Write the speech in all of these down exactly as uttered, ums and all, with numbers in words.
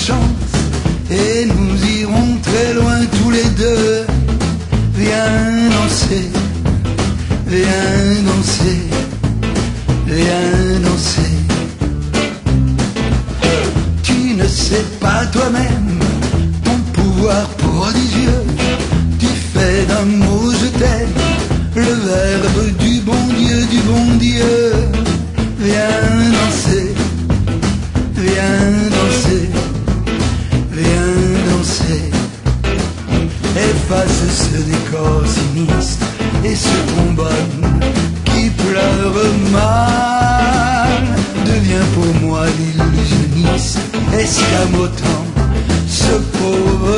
chance et nous irons très loin tous les deux. Viens danser, viens danser, viens danser. Tu ne sais pas toi-même ton pouvoir prodigieux. Tu fais d'un mot je t'aime le verbe du bon Dieu, du bon Dieu. Viens danser, viens danser, viens danser. Efface ce décor sinistre et ce combat qui pleure mal. Deviens pour moi l'illusionniste, escamotant ce pauvre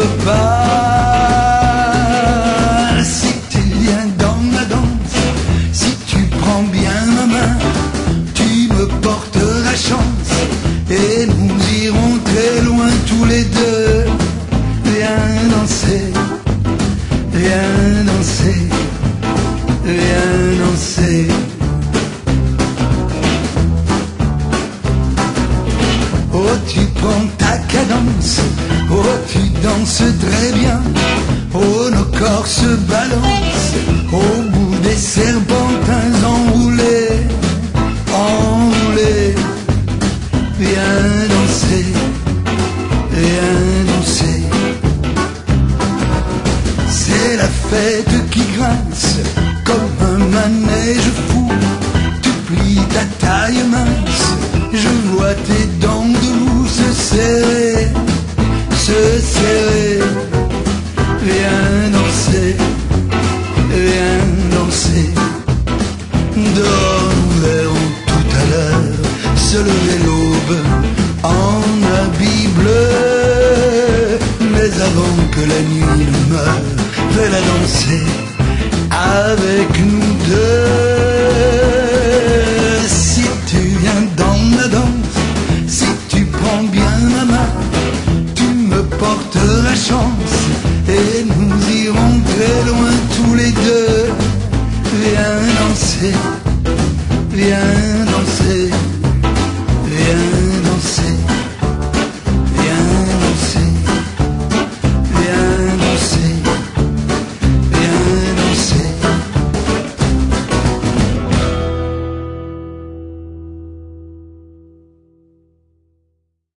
pas. Si tu viens dans ma danse, si tu prends bien ma main, tu me porteras chance et nous irons très loin tous les deux. Viens danser, viens danser, viens danser. Oh, tu prends ta cadence, oh, tu danses très bien. Oh, nos corps se balancent au bout des serpentins enroulés, enroulés. Viens danser, viens danser. C'est la fête qui grince comme un manège fou. Tu plies ta taille mince, je vois tes dents debout se serrer, se serrer. Viens danser, viens danser. Dehors nous verrons tout à l'heure se lever l'aube en habit bleu. Mais avant que la nuit ne meure, fais-la danser avec nous deux. Si tu viens dans ma danse, si tu prends bien ma main, tu me porteras chance